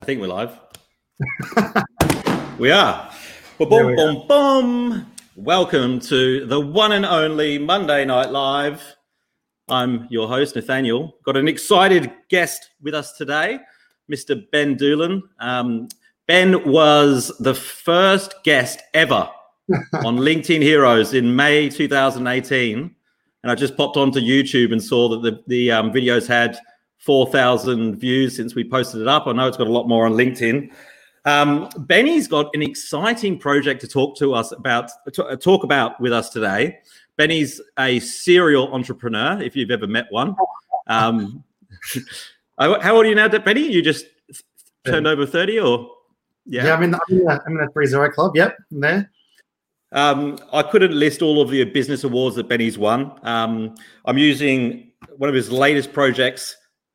I think we're live. We are. Boom, boom, boom. Welcome to the one and only Monday Night Live. I'm your host, Nathaniel. Got an excited guest with us today, Mr. Ben Doolan. Ben was the first guest ever on LinkedIn Heroes in May 2018. And I just popped onto YouTube and saw that the videos had 4,000 views since we posted it up. I know it's got a lot more on LinkedIn. Benny's got an exciting project to talk about with us today. Benny's a serial entrepreneur, if you've ever met one. How old are you now, Benny? You just turned over 30, or? Yeah, I'm in the 30 club. Yep, I'm there. I couldn't list all of the business awards that Benny's won. I'm using one of his latest projects,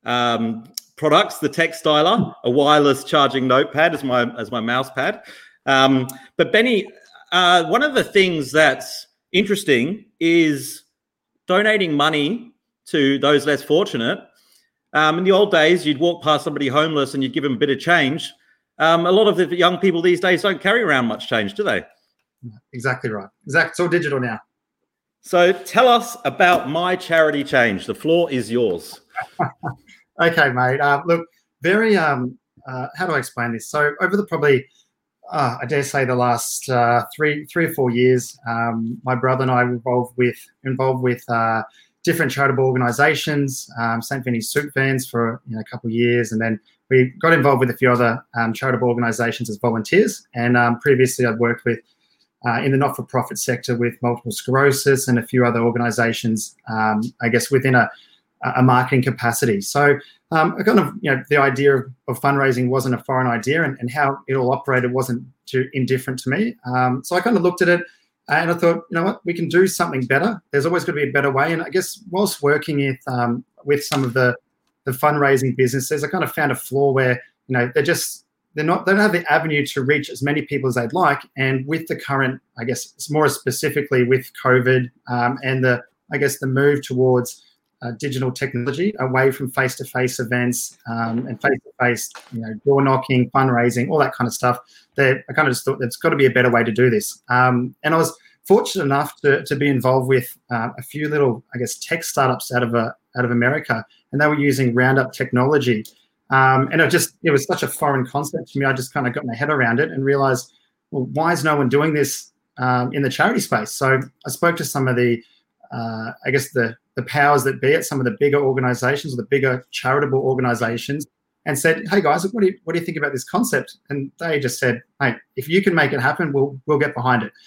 products, the TechStyler, a wireless charging notepad as my mouse pad. But Benny, one of the things that's interesting is donating money to those less fortunate. In the old days, you'd walk past somebody homeless and you'd give them a bit of change. A lot of the young people these days don't carry around much change, do they? Exactly right. It's all digital now. So tell us about My Charity Change. The floor is yours. Okay, mate. Look, very. How do I explain this? So over the probably, I dare say, the last 3 or 4 years, my brother and I were involved with different charitable organisations, St. Vinny's Soup Vans for a couple of years, and then we got involved with a few other charitable organisations as volunteers. And previously, I'd worked with in the not-for-profit sector with multiple sclerosis and a few other organisations, I guess, within a marketing capacity. So I kind of, the idea of fundraising wasn't a foreign idea, and how it all operated wasn't too indifferent to me. So I kind of looked at it and I thought, you know what, we can do something better. There's always going to be a better way. And I guess whilst working with some of the fundraising businesses, I kind of found a flaw where, they don't have the avenue to reach as many people as they'd like. And with the current, I guess, more specifically with COVID and the move towards digital technology away from face-to-face events and face-to-face, door knocking, fundraising, all that kind of stuff, I kind of just thought there's got to be a better way to do this. And I was fortunate enough to be involved with a few little, I guess, tech startups out of America, and they were using Roundup technology. And it was such a foreign concept to me. I just kind of got my head around it and realized, well, why is no one doing this in the charity space? So I spoke to some of the powers that be at some of the bigger organizations, or the bigger charitable organizations, and said, hey guys, what do you think about this concept? And they just said, hey, if you can make it happen, we'll get behind it.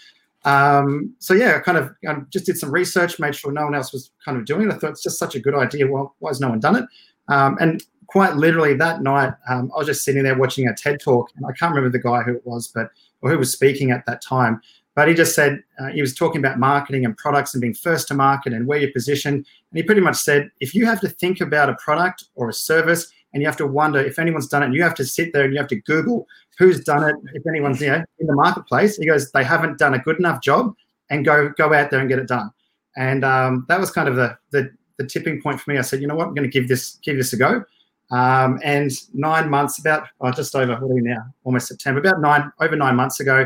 So yeah, I kind of just did some research, made sure no one else was kind of doing it. I thought it's just such a good idea. Well, why has no one done it? And quite literally that night, I was just sitting there watching a TED talk, and I can't remember the guy who it was, or who was speaking at that time. But he just said, he was talking about marketing and products and being first to market and where you're positioned. And he pretty much said, if you have to think about a product or a service and you have to wonder if anyone's done it, and you have to sit there and you have to Google who's done it, if anyone's in the marketplace, he goes, they haven't done a good enough job, and go out there and get it done. And that was kind of the tipping point for me. I said, you know what, I'm going to give this a go. And 9 months, just over, what are we now? Almost September, over 9 months ago,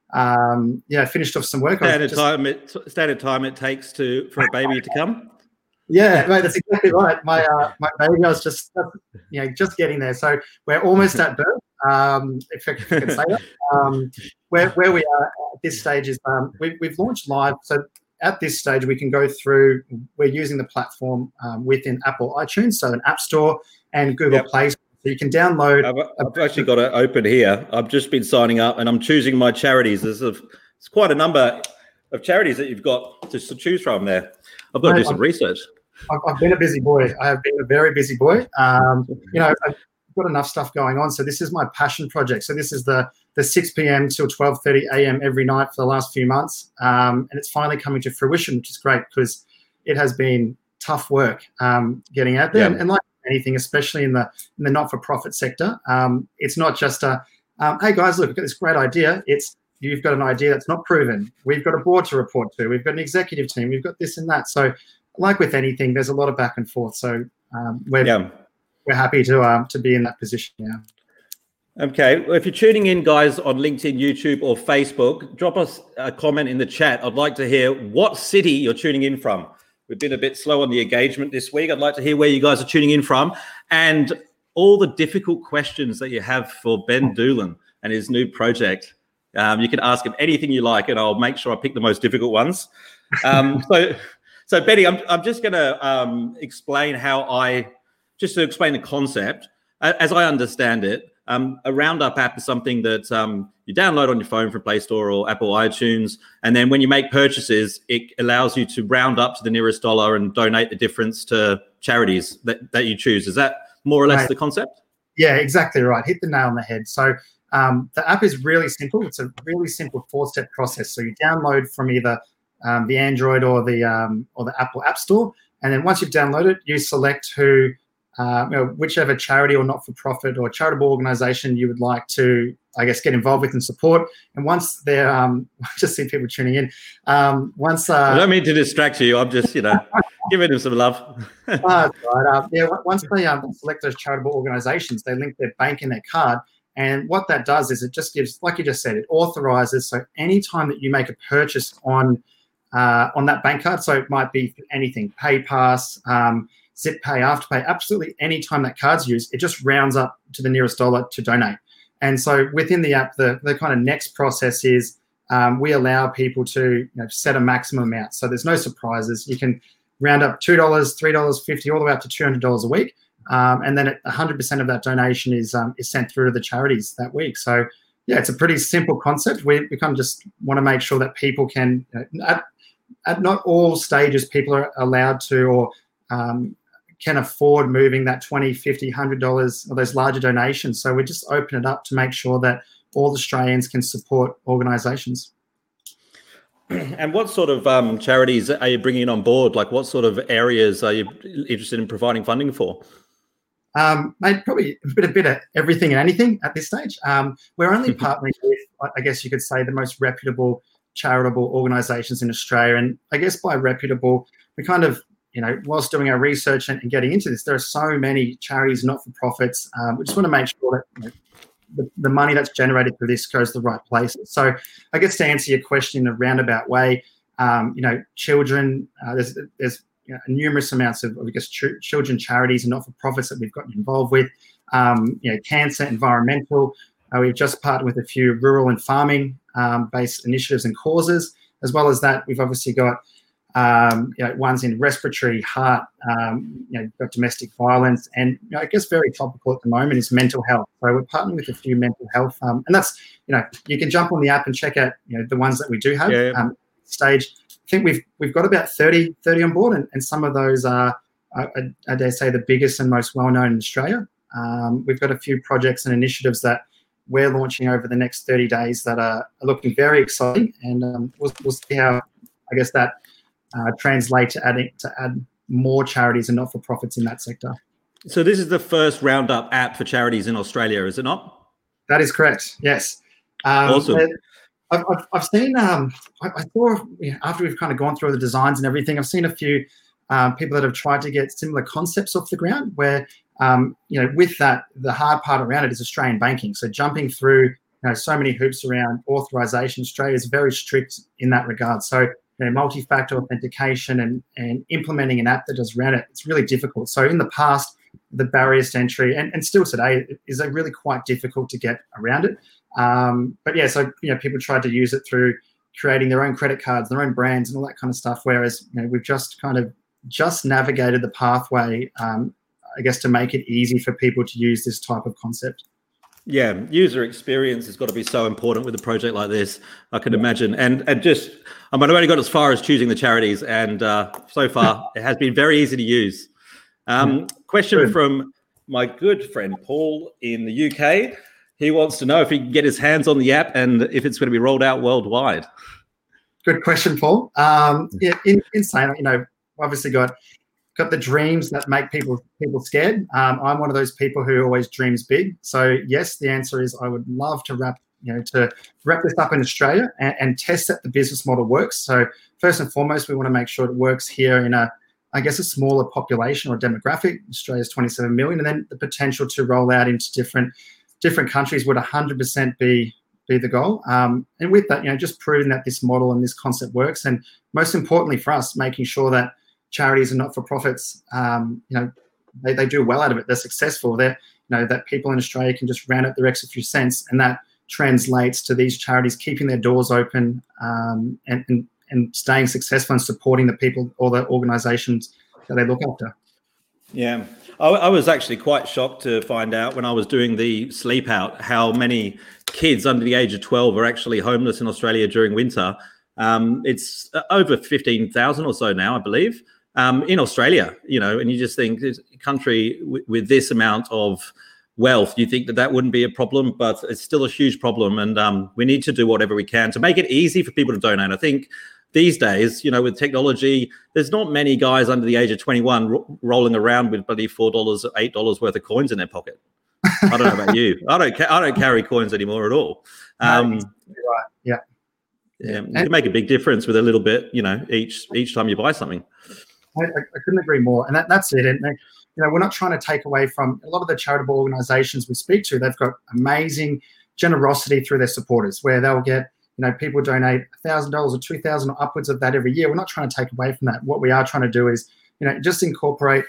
finished off some work. Standard time it takes for a baby to come. Yeah, mate, that's exactly right. My baby, I was just getting there. So we're almost at birth, if I can say that. Where we are at this stage is we've launched live. So at this stage, we can go through. We're using the platform within Apple iTunes, so an App Store, and Google Play. So you can download. I've actually got it open here. I've just been signing up, and I'm choosing my charities. It's quite a number of charities that you've got to choose from there. I've got to do some research. I've been a busy boy. I have been a very busy boy. I've got enough stuff going on. So this is my passion project. So this is the 6 p.m. till 12:30 a.m. every night for the last few months. And it's finally coming to fruition, which is great because it has been tough work getting out there. And like anything, especially in the not-for-profit sector, it's not just hey guys, look, we've got this great idea. It's you've got an idea that's not proven. We've got a board to report to. We've got an executive team. We've got this and that. So like with anything, there's a lot of back and forth. So we're happy to be in that position now. Okay, well, if you're tuning in, guys, on LinkedIn, YouTube, or Facebook, drop us a comment in the chat. I'd like to hear what city you're tuning in from. We've been a bit slow on the engagement this week. I'd like to hear where you guys are tuning in from and all the difficult questions that you have for Ben Doolan and his new project. You can ask him anything you like, and I'll make sure I pick the most difficult ones. So Betty, I'm just going to explain just to explain the concept. As I understand it, a Roundup app is something that you download on your phone from Play Store or Apple iTunes. And then when you make purchases, it allows you to round up to the nearest dollar and donate the difference to charities that you choose. Is that more or less the concept? Yeah, exactly right. Hit the nail on the head. So the app is really simple. It's a really simple 4-step process. So you download from either the Android or the Apple App Store. And then once you've downloaded, you select whichever charity or not-for-profit or charitable organization you would like to, I guess, get involved with and support. And once they're, I just see people tuning in. I don't mean to distract you. I'm just, giving them some love. Right. Once they select those charitable organizations, they link their bank and their card. And what that does is it just gives, like you just said, it authorizes. So anytime that you make a purchase on that bank card, so it might be anything, PayPass, ZipPay, Afterpay, absolutely any time that card's used, it just rounds up to the nearest dollar to donate. And so within the app, the kind of next process is we allow people to set a maximum amount. So there's no surprises. You can round up $2, $3, $50, all the way up to $200 a week. And then 100% of that donation is sent through to the charities that week. So, yeah, it's a pretty simple concept. We kind of just want to make sure that people can, at not all stages, people are allowed to or can afford moving that $20, $50, $100 or those larger donations. So we just open it up to make sure that all Australians can support organisations. And what sort of charities are you bringing on board? Like, what sort of areas are you interested in providing funding for? Mate, probably a bit of everything and anything at this stage. We're only partnering with, I guess you could say, the most reputable charitable organisations in Australia. And I guess by reputable, we kind of, whilst doing our research and getting into this, there are so many charities, not-for-profits. We just want to make sure that the money that's generated through this goes to the right places. So I guess to answer your question in a roundabout way, children, there's numerous amounts of, I guess, children charities and not-for-profits that we've gotten involved with, cancer, environmental. We've just partnered with a few rural and farming based initiatives and causes. As well as that, we've obviously got ones in respiratory, heart, got domestic violence, and I guess very topical at the moment is mental health. So we're partnering with a few mental health, and that's you can jump on the app and check out the ones that we do have. Stage, I think we've got about 30 on board, and some of those are I dare say the biggest and most well known in Australia. We've got a few projects and initiatives that we're launching over the next 30 days that are looking very exciting, and we'll see how I guess that translate to add more charities and not-for-profits in that sector. So this is the first Roundup app for charities in Australia, is it not? That is correct, yes. Awesome. I've seen, I saw, after we've kind of gone through the designs and everything, I've seen a few people that have tried to get similar concepts off the ground where, with that, the hard part around it is Australian banking. So jumping through so many hoops around authorization, Australia is very strict in that regard. So multi-factor authentication and implementing an app that does around it, it's really difficult. So in the past, the barriers to entry, and still today, is really quite difficult to get around it. But yeah, so people tried to use it through creating their own credit cards, their own brands, and all that kind of stuff. Whereas we've just navigated the pathway, I guess, to make it easy for people to use this type of concept. Yeah, user experience has got to be so important with a project like this, I can imagine. And just, I've only got as far as choosing the charities, and so far it has been very easy to use. Question from my good friend Paul in the UK. He wants to know if he can get his hands on the app and if it's going to be rolled out worldwide. Good question, Paul. Insane. Obviously got the dreams that make people scared. I'm one of those people who always dreams big. So yes, the answer is I would love to wrap this up in Australia and test that the business model works. So first and foremost, we want to make sure it works here in a smaller population or demographic. Australia's 27 million, and then the potential to roll out into different different countries would 100% be the goal. And with that, just proving that this model and this concept works, and most importantly for us, making sure that charities and not-for-profits, they do well out of it. They're successful. That people in Australia can just round up their extra few cents, and that translates to these charities keeping their doors open and staying successful and supporting the people or the organisations that they look after. Yeah, I was actually quite shocked to find out when I was doing the sleep out how many kids under the age of 12 are actually homeless in Australia during winter. It's over 15,000 or so now, I believe, in Australia, and you just think this country with this amount of wealth, you think that wouldn't be a problem, but it's still a huge problem. And we need to do whatever we can to make it easy for people to donate. I think these days, with technology, there's not many guys under the age of 21 rolling around with bloody $4 or $8 worth of coins in their pocket. I don't know about you. I don't carry coins anymore at all. Right. Yeah. Yeah. You can make a big difference with a little bit, each time you buy something. I couldn't agree more. And that's it. And we're not trying to take away from a lot of the charitable organizations we speak to. They've got amazing generosity through their supporters, where they'll get, people donate $1,000 or $2,000 or upwards of that every year. We're not trying to take away from that. What we are trying to do is, just incorporate,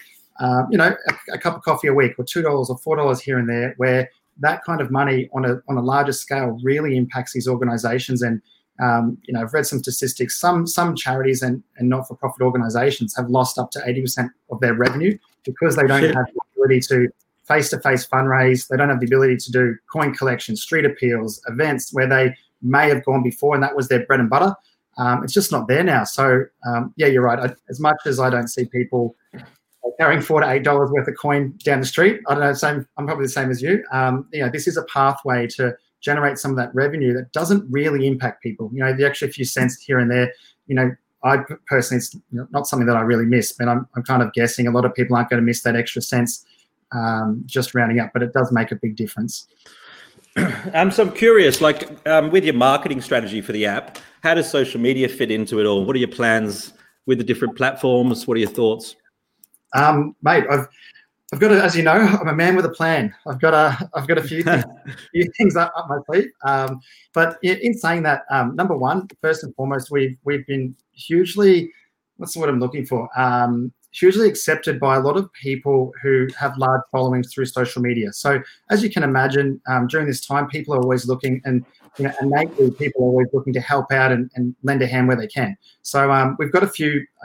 a cup of coffee a week, or $2 or $4 here and there, where that kind of money on a larger scale really impacts these organizations. And, I've read some statistics. Some charities and not-for-profit organizations have lost up to 80% of their revenue because they don't have the ability to face-to-face fundraise. They don't have the ability to do coin collection, street appeals, events where they may have gone before, and that was their bread and butter. It's just not there now. So, yeah, you're right. As much as I don't see people carrying $4 to $8 worth of coin down the street, I don't know, I'm probably the same as you. This is a pathway to generate some of that revenue that doesn't really impact people. The extra few cents here and there, I personally, it's not something that I really miss, but I'm kind of guessing a lot of people aren't going to miss that extra cents just rounding up, but it does make a big difference. So I'm curious, with your marketing strategy for the app, how does social media fit into it all? What are your plans with the different platforms? What are your thoughts? Mate, I've got to, as you know, I'm a man with a plan. I've got a few things up my sleeve. But in saying that, number one, first and foremost, we've been hugely, what's the word I'm looking for? Hugely accepted by a lot of people who have large followings through social media. So as you can imagine, during this time, people are always looking, and innately people are always looking to help out and lend a hand where they can. So we've got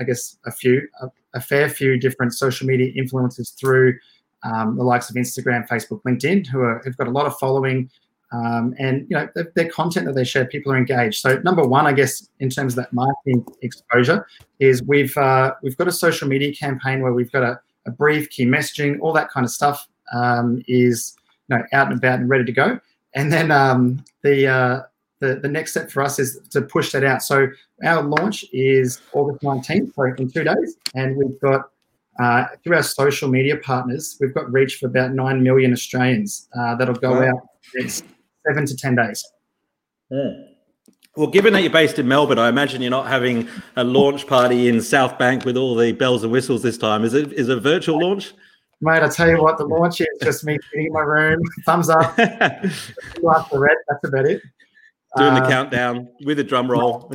a fair few different social media influencers through the likes of Instagram, Facebook, LinkedIn, who've got a lot of following, and their content that they share, people are engaged. So number one, I guess, in terms of that marketing exposure, is we've got a social media campaign where we've got a brief, key messaging, all that kind of stuff is out and about and ready to go. And then the next step for us is to push that out. So our launch is August 19th, so in 2 days, and we've got through our social media partners, we've got reach for about 9 million Australians that'll go out in the next 7 to 10 days. Yeah. Well, given that you're based in Melbourne, I imagine you're not having a launch party in South Bank with all the bells and whistles this time. Is it a virtual launch? Mate, I tell you what, the launch is just me sitting in my room, thumbs up, that's about it. Doing the countdown with a drum roll.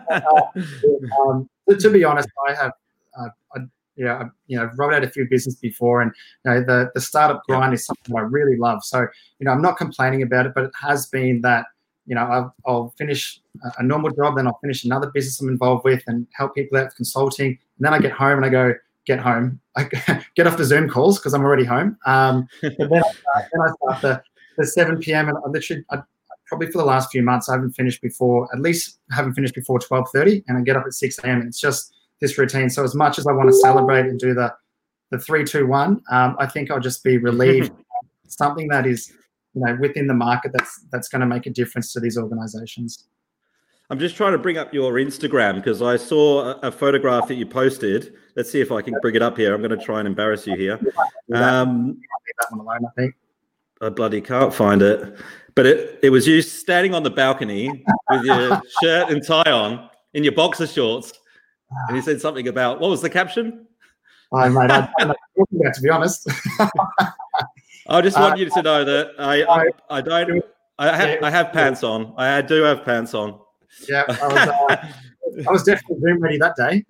To be honest, I have, rolled out a few businesses before, and the startup grind is something I really love. So I'm not complaining about it, but it has been that I'll finish a normal job, then I'll finish another business I'm involved with and help people out with consulting, and then I get home and I go. I get off the Zoom calls because I'm already home. But then I start the 7 p.m. and I probably for the last few months I haven't finished before 12:30, and I get up at 6 a.m. It's just this routine. So as much as I want to celebrate and do the 3, 2, 1, I think I'll just be relieved. Something that is within the market that's going to make a difference to these organizations. I'm just trying to bring up your Instagram because I saw a photograph that you posted. Let's see if I can bring it up here. I'm going to try and embarrass you here. That one alone, I think. I bloody can't find it. But it was you standing on the balcony with your shirt and tie on in your boxer shorts. And you said something about, what was the caption? Mate, I don't know what you're talking about, to be honest. I just want you to know that I have pants on. I do have pants on. Yeah, I was definitely Zoom ready that day.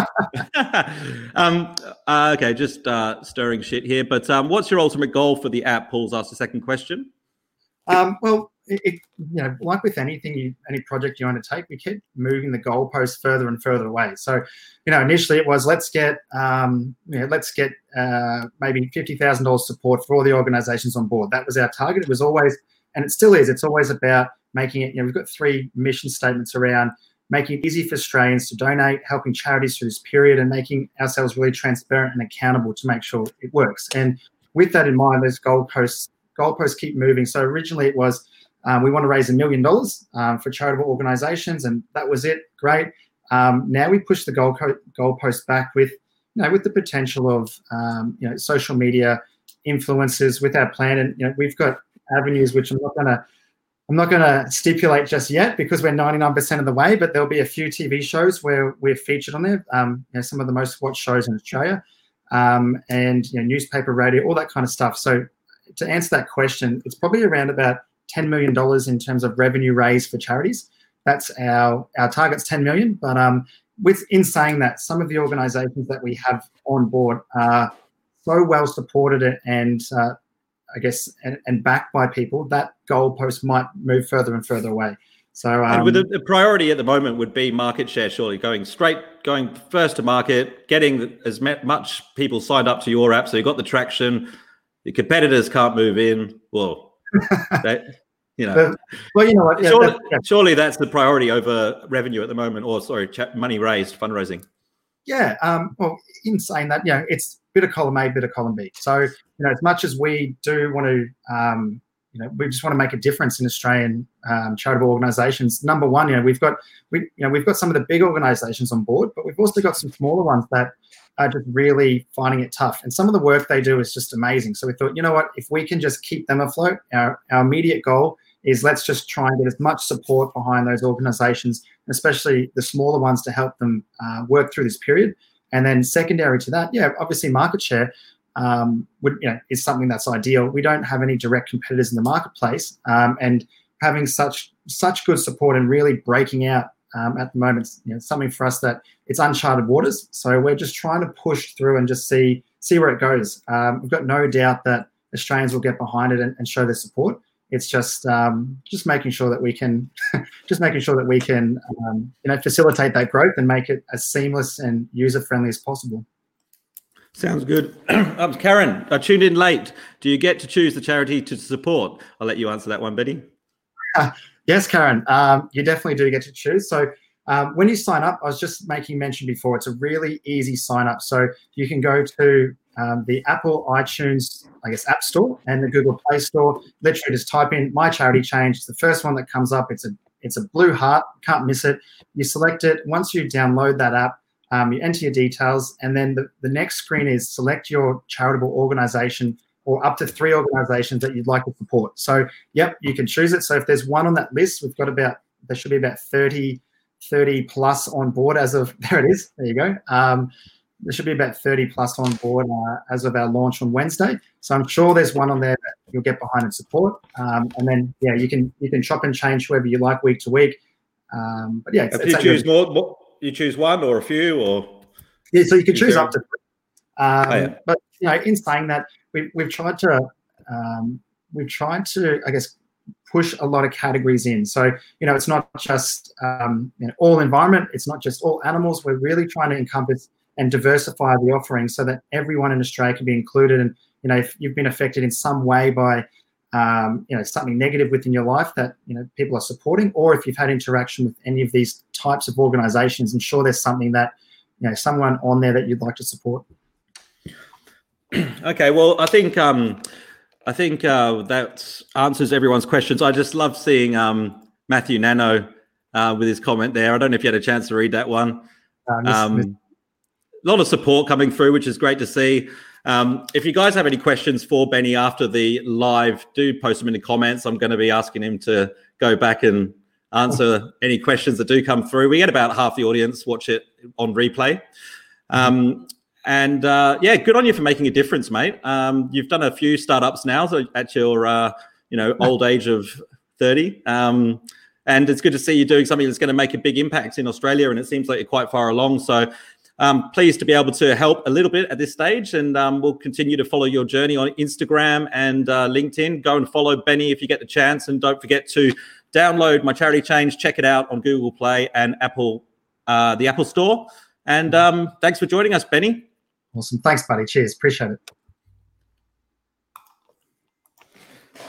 Okay, just stirring shit here. But what's your ultimate goal for the app? Paul's asked a second question. Well, like with anything, any project you undertake, we keep moving the goalposts further and further away. So, initially it was let's get maybe $50,000 support for all the organisations on board. That was our target. It was always, and it still is. It's always about making it. We've got 3 mission statements around making it easy for Australians to donate, helping charities through this period, and making ourselves really transparent and accountable to make sure it works. And with that in mind, those goalposts keep moving. So originally it was we want to raise $1 million for charitable organisations, and that was it. Great. Now we push the goalpost back with the potential of social media influencers with our plan, and we've got avenues which I'm not going to stipulate just yet because we're 99% of the way, but there'll be a few TV shows where we're featured on there. Some of the most watched shows in Australia, and newspaper, radio, all that kind of stuff. So to answer that question, it's probably around about $10 million in terms of revenue raised for charities. That's our target's 10 million. But in saying that, some of the organisations that we have on board are so well supported and and backed by people, that goalpost might move further and further away. So, and with the priority at the moment would be market share, surely going first to market, getting as much people signed up to your app, so you've got the traction. The competitors can't move in. Well, what? Yeah, surely that's the priority over revenue at the moment, or money raised, fundraising. Yeah. Well, in saying that, it's bit of column A, bit of column B. So, as much as we do want to, we just want to make a difference in Australian charitable organisations. Number one, we've got some of the big organisations on board, but we've also got some smaller ones that are just really finding it tough. And some of the work they do is just amazing. So we thought, if we can just keep them afloat, our immediate goal is let's just try and get as much support behind those organisations, especially the smaller ones, to help them work through this period. And then secondary to that, obviously market share is something that's ideal. We don't have any direct competitors in the marketplace, and having such good support and really breaking out at the moment, something for us that it's uncharted waters. So we're just trying to push through and just see where it goes. We've got no doubt that Australians will get behind it and show their support. It's just making sure that we can facilitate that growth and make it as seamless and user friendly as possible. Sounds good. Karen, I tuned in late. Do you get to choose the charity to support? I'll let you answer that one, Betty. Yes, Karen, you definitely do get to choose. So when you sign up, I was just making mention before, it's a really easy sign up. So you can go to the Apple iTunes, App Store and the Google Play Store. Literally just type in My Charity Change. It's the first one that comes up. It's a blue heart. Can't miss it. You select it. Once you download that app, you enter your details, and then the next screen is select your charitable organisation or up to 3 organisations that you'd like to support. So, you can choose it. So if there's one on that list, there should be about 30 plus on board as of, there it is. There you go. There should be about 30 plus on board as of our launch on Wednesday. So I'm sure there's one on there that you'll get behind and support. And then, you can chop and change whoever you like week to week. But if you choose more, you choose one or a few, or so you can choose up to 3. But in saying that, we've tried to push a lot of categories in. So it's not just all environment. It's not just all animals. We're really trying to encompass and diversify the offering so that everyone in Australia can be included. And if you've been affected in some way by something negative within your life that people are supporting, or if you've had interaction with any of these types of organisations, I'm sure there's something that someone on there that you'd like to support. Okay, well, I think that answers everyone's questions. I just love seeing Matthew Nano with his comment there. I don't know if you had a chance to read that one. A lot of support coming through, which is great to see. If you guys have any questions for Benny after the live, do post them in the comments. I'm going to be asking him to go back and answer any questions that do come through. We get about half the audience watch it on replay. And good on you for making a difference, mate. You've done a few startups now, so at your old age of 30. And it's good to see you doing something that's going to make a big impact in Australia. And it seems like you're quite far along. So pleased to be able to help a little bit at this stage. And we'll continue to follow your journey on Instagram and LinkedIn. Go and follow Benny if you get the chance. And don't forget to download My Charity Change. Check it out on Google Play and the Apple Store. And thanks for joining us, Benny. Awesome. Thanks, buddy. Cheers. Appreciate it.